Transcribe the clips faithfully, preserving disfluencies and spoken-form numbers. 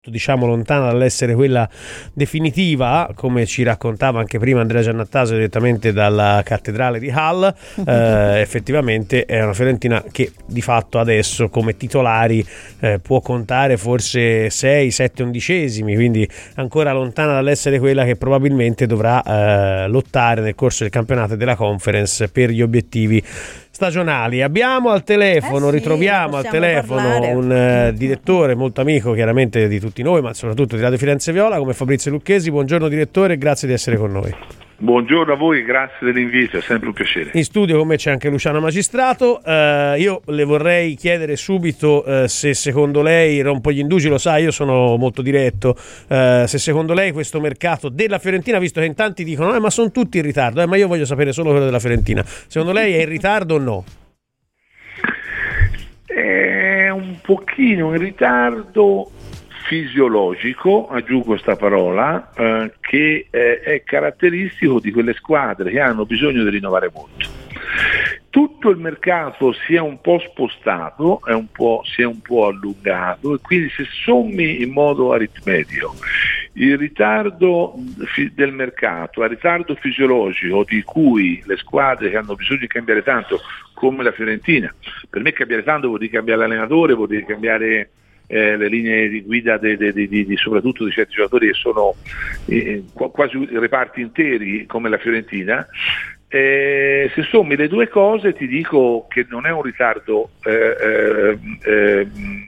diciamo lontana dall'essere quella definitiva, come ci raccontava anche prima Andrea Giannattasio direttamente dalla cattedrale di Hull. eh, effettivamente è una Fiorentina che di fatto adesso come titolari eh, può contare forse sei sette undicesimi, quindi ancora lontana dall'essere quella che probabilmente dovrà eh, lottare nel corso del campionato e della Conference per gli obiettivi stagionali. Abbiamo al telefono, eh sì, ritroviamo al telefono parlare. un eh, direttore molto amico chiaramente di tutti noi, ma soprattutto di Radio Firenze Viola, come Fabrizio Lucchesi. Buongiorno direttore, grazie di essere con noi. Buongiorno a voi, grazie dell'invito, è sempre un piacere. In studio con me c'è anche Luciano Magistrato. Eh, io le vorrei chiedere subito eh, se secondo lei, rompo gli indugi, lo sa, io sono molto diretto, eh, se secondo lei questo mercato della Fiorentina, visto che in tanti dicono eh, ma sono tutti in ritardo, eh, ma io voglio sapere solo quello della Fiorentina, secondo lei è in ritardo o no? È un pochino in ritardo fisiologico, aggiungo questa parola, eh, che eh, è caratteristico di quelle squadre che hanno bisogno di rinnovare molto. Tutto il mercato si è un po' spostato, è un po', si è un po' allungato, e quindi se sommi in modo aritmetico il ritardo del mercato, il ritardo fisiologico di cui le squadre che hanno bisogno di cambiare tanto, come la Fiorentina, per me cambiare tanto vuol dire cambiare allenatore, vuol dire cambiare Eh, le linee di guida de, de, de, de, de, soprattutto di certi giocatori che sono eh, quasi reparti interi come la Fiorentina. Eh, se sommi le due cose ti dico che non è un ritardo eh, eh, eh,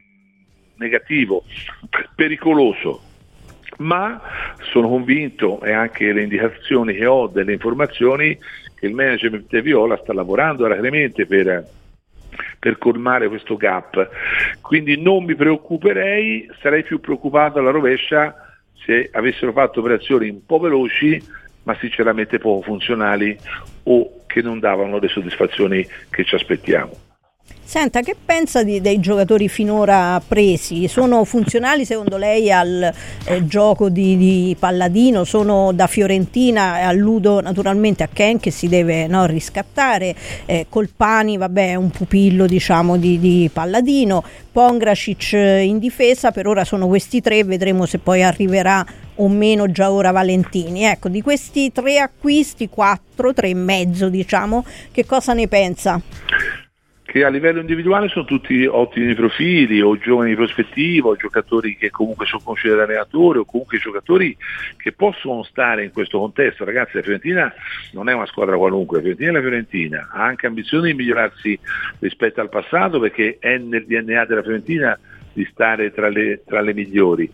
negativo, pericoloso, ma sono convinto, e anche le indicazioni che ho delle informazioni, che il management di Viola sta lavorando alacremente per per colmare questo gap, quindi non mi preoccuperei, sarei più preoccupato alla rovescia se avessero fatto operazioni un po' veloci ma sinceramente poco funzionali o che non davano le soddisfazioni che ci aspettiamo. Senta, che pensa di, dei giocatori finora presi? Sono funzionali secondo lei al eh, gioco di, di Palladino? Sono da Fiorentina? Alludo naturalmente a Ken che si deve no, riscattare, eh, Colpani vabbè è un pupillo diciamo di, di Palladino, Pongracic in difesa, per ora sono questi tre, vedremo se poi arriverà o meno già ora Valentini. Ecco, di questi tre acquisti, quattro, tre e mezzo diciamo, che cosa ne pensa? Che a livello individuale sono tutti ottimi profili, o giovani di prospettiva, o giocatori che comunque sono conosciuti dall'allenatore, o comunque giocatori che possono stare in questo contesto. Ragazzi, la Fiorentina non è una squadra qualunque, la Fiorentina è la Fiorentina, ha anche ambizioni di migliorarsi rispetto al passato, perché è nel D N A della Fiorentina di stare tra le, tra le migliori.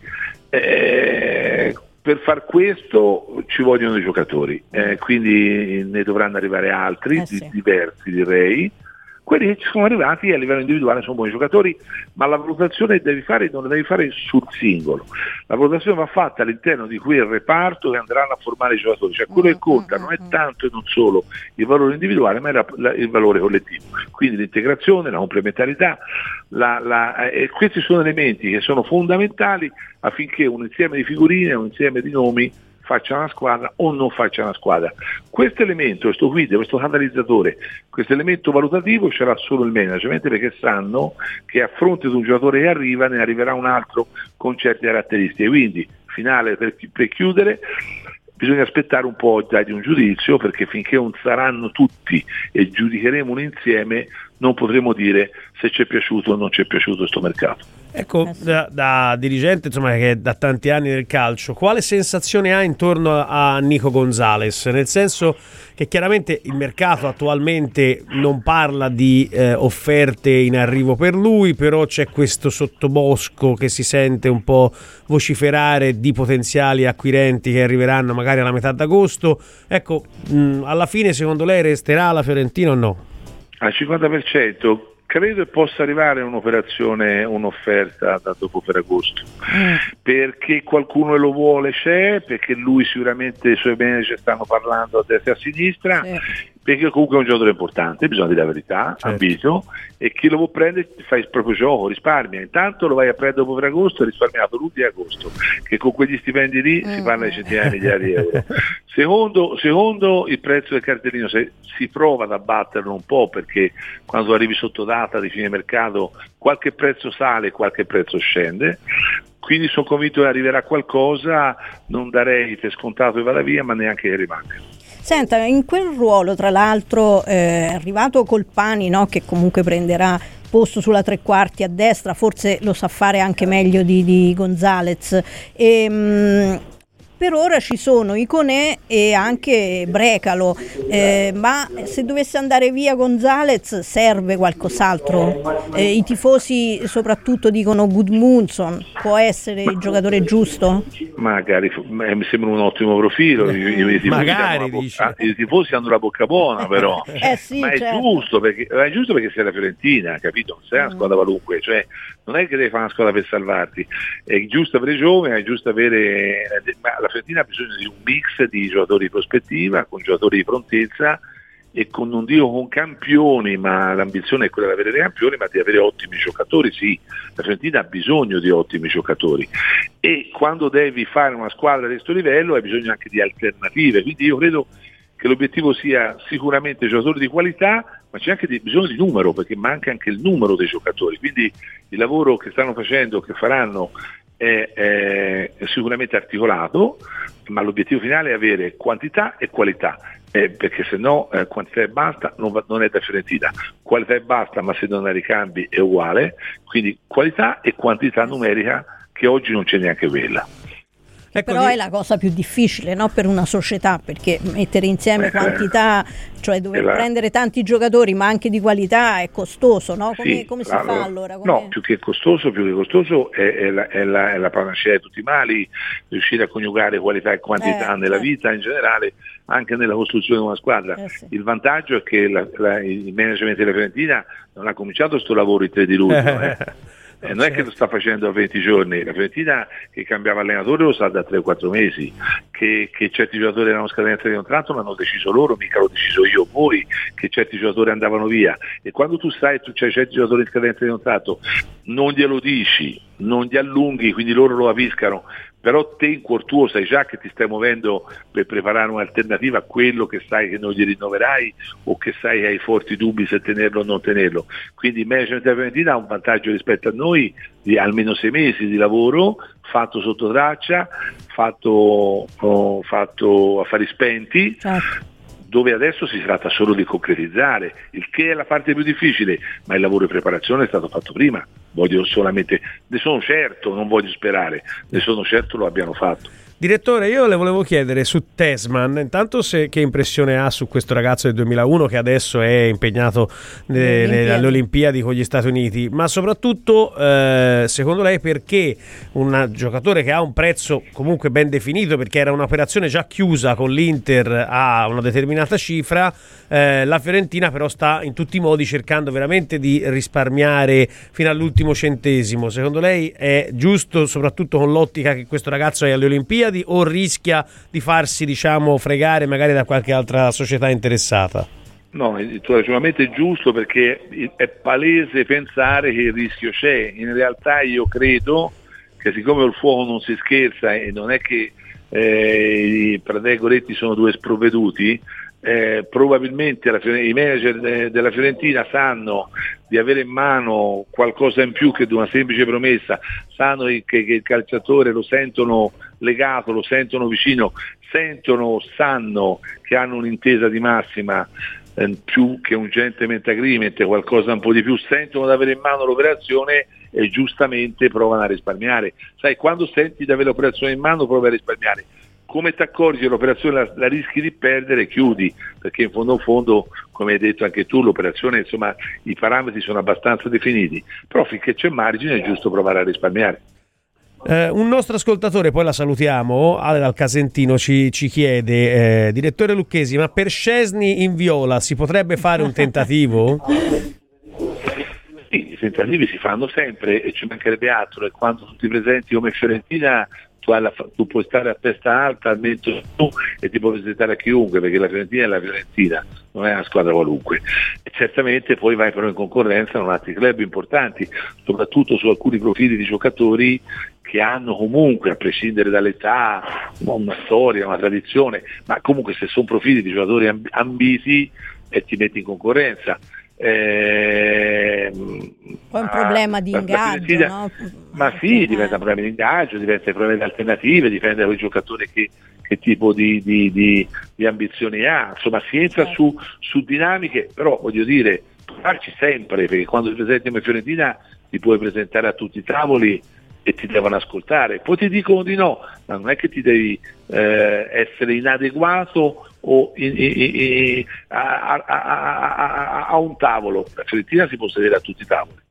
Eh, per far questo ci vogliono i giocatori, eh, quindi ne dovranno arrivare altri, eh sì. di, diversi direi. Quelli che ci sono arrivati a livello individuale sono buoni giocatori, ma la valutazione devi fare, non la devi fare sul singolo, la valutazione va fatta all'interno di quel reparto che andranno a formare i giocatori, cioè quello che conta non è tanto e non solo il valore individuale, ma è la, la, il valore collettivo, quindi l'integrazione, la complementarità, la, la, eh, questi sono elementi che sono fondamentali affinché un insieme di figurine, un insieme di nomi faccia una squadra o non faccia una squadra. Questo elemento, questo guida, questo canalizzatore, questo elemento valutativo ce l'ha solo il management, perché sanno che a fronte di un giocatore che arriva ne arriverà un altro con certe caratteristiche. Quindi, finale per, per chiudere, bisogna aspettare un po' già di un giudizio, perché finché non saranno tutti e giudicheremo un insieme non potremo dire se ci è piaciuto o non ci è piaciuto questo mercato. Ecco, da, da dirigente insomma che è da tanti anni nel calcio, quale sensazione ha intorno a Nico Gonzalez? Nel senso che chiaramente il mercato attualmente non parla di eh, offerte in arrivo per lui, però c'è questo sottobosco che si sente un po' vociferare di potenziali acquirenti che arriveranno magari alla metà d'agosto. Ecco, mh, alla fine secondo lei resterà la Fiorentina o no? Al cinquanta per cento credo che possa arrivare un'operazione, un'offerta da dopo Ferragosto, mm. perché qualcuno lo vuole, c'è, perché lui sicuramente i suoi manager stanno parlando a destra e a sinistra, sì. Perché comunque è un giocatore importante, bisogna dire la verità, certo. Ambito, e chi lo vuol prendere fa il proprio gioco, risparmia, intanto lo vai a prendere dopo Ferragosto, risparmiato l'ultimo di agosto, che con quegli stipendi lì mm. si parla di centinaia di miliardi di euro. Secondo, secondo il prezzo del cartellino, se si prova ad abbatterlo un po', perché quando arrivi sotto data di fine mercato qualche prezzo sale, qualche prezzo scende, quindi sono convinto che arriverà qualcosa, non darei per scontato che vada via, ma neanche che rimanga. Senta, in quel ruolo tra l'altro eh, è arrivato Colpani, no, che comunque prenderà posto sulla tre quarti a destra, forse lo sa fare anche meglio di, di Gonzalez. E, mh, per ora ci sono Iconè e anche Brecalo, eh, ma se dovesse andare via Gonzalez serve qualcos'altro? Eh, I tifosi soprattutto dicono Gudmundsson, può essere il giocatore giusto? Magari, mi sembra un ottimo profilo, I, i, i, tifosi magari bocca, i tifosi hanno la bocca buona però, eh sì, ma è, certo. giusto perché, è giusto perché sei la Fiorentina, capito? Non sei una squadra qualunque, cioè non è che devi fare una squadra per salvarti, è giusto avere giovani, è giusto avere, ma la Fiorentina ha bisogno di un mix di giocatori di prospettiva, con giocatori di prontezza e con, non dico con campioni, ma l'ambizione è quella di avere dei campioni, ma di avere ottimi giocatori. Sì, la Fiorentina ha bisogno di ottimi giocatori e quando devi fare una squadra di questo livello hai bisogno anche di alternative, quindi io credo che l'obiettivo sia sicuramente giocatori di qualità, ma c'è anche di, bisogno di numero, perché manca anche il numero dei giocatori, quindi il lavoro che stanno facendo, che faranno è, è, è sicuramente articolato, ma l'obiettivo finale è avere quantità e qualità, eh, perché se no eh, quantità e basta non, va, non è da Fiorentina, qualità e basta, ma se non hai ricambi è uguale, quindi qualità e quantità numerica che oggi non c'è neanche quella. Ecco, però è la cosa più difficile, no, per una società, perché mettere insieme quantità, cioè dover la... prendere tanti giocatori ma anche di qualità è costoso, no? Come, sì, come si la, fa allora? Come... No, più che costoso, più che costoso è, è, la, è, la, è la panacea di tutti i mali, riuscire a coniugare qualità e quantità eh, nella certo. vita in generale, anche nella costruzione di una squadra. Eh, sì. Il vantaggio è che la, la, il management della Fiorentina non ha cominciato questo lavoro il tre di luglio, eh. Eh, non è che lo sta facendo a venti giorni, la Fiorentina che cambiava allenatore lo sa da tre o quattro mesi, che, che certi giocatori erano scadenza di contratto l'hanno deciso loro, mica l'ho deciso io o voi, che certi giocatori andavano via, e quando tu sai tu c'hai certi giocatori in scadenza di contratto non glielo dici, non li allunghi, quindi loro lo capiscano, però te in cuor tuo sai già che ti stai muovendo per preparare un'alternativa a quello che sai che non gli rinnoverai o che sai che hai forti dubbi se tenerlo o non tenerlo. Quindi il management della Fiorentina ha un vantaggio rispetto a noi di almeno sei mesi di lavoro fatto sotto traccia, fatto, oh, fatto affari spenti, certo. dove adesso si tratta solo di concretizzare, il che è la parte più difficile, ma il lavoro di preparazione è stato fatto prima. Voglio solamente, ne sono certo, non voglio sperare, ne sono certo lo abbiano fatto. Direttore, io le volevo chiedere su Tessman, intanto se, che impressione ha su questo ragazzo del duemilauno che adesso è impegnato ne, ne, alle Olimpiadi con gli Stati Uniti, ma soprattutto eh, secondo lei perché un giocatore che ha un prezzo comunque ben definito, perché era un'operazione già chiusa con l'Inter a una determinata cifra, eh, la Fiorentina però sta in tutti i modi cercando veramente di risparmiare fino all'ultimo centesimo. Secondo lei è giusto, soprattutto con l'ottica che questo ragazzo è alle Olimpiadi, o rischia di farsi, diciamo, fregare magari da qualche altra società interessata? No, il tuo ragionamento è giusto, perché è palese pensare che il rischio c'è. In realtà io credo che siccome il fuoco non si scherza e non è che eh, i Pradè e Goretti sono due sprovveduti, eh, probabilmente la, i manager de, della Fiorentina sanno di avere in mano qualcosa in più che di una semplice promessa, sanno che, che il calciatore lo sentono legato, lo sentono vicino, sentono, sanno che hanno un'intesa di massima, eh, più che un gentleman agreement, qualcosa un po' di più, sentono di avere in mano l'operazione e giustamente provano a risparmiare. Sai, quando senti di avere l'operazione in mano provi a risparmiare. Come ti accorgi che l'operazione la, la rischi di perdere, chiudi, perché in fondo in fondo, come hai detto anche tu, l'operazione, insomma, i parametri sono abbastanza definiti, però finché c'è margine è giusto provare a risparmiare. Eh, un nostro ascoltatore, poi la salutiamo, Ale dal Casentino, ci, ci chiede, eh, direttore Lucchesi, ma per Szczęsny in viola si potrebbe fare un tentativo? Sì, i tentativi si fanno sempre e ci mancherebbe altro, e quando tutti presenti come Fiorentina tu, alla, tu puoi stare a testa alta, almeno tu, e ti puoi presentare a chiunque, perché la Fiorentina è la Fiorentina, non è una squadra qualunque, e certamente poi vai però in concorrenza con altri club importanti, soprattutto su alcuni profili di giocatori che hanno comunque, a prescindere dall'età, una storia, una tradizione, ma comunque se sono profili di giocatori ambiti e ti metti in concorrenza. Eh, Poi è un problema di ingaggio, la, no? Ma sì, diventa un problema di ingaggio, diventa un problema di alternative, dipende da quel giocatore che, che tipo di, di, di, di ambizioni ha, insomma si entra certo. su, su dinamiche, però voglio dire, provarci sempre, perché quando ti presenti come Fiorentina ti puoi presentare a tutti i tavoli e ti devono ascoltare, poi ti dicono di no, ma non è che ti devi eh, essere inadeguato o in, in, in, a, a, a, a, a un tavolo. La Fiorentina si può sedere a tutti i tavoli.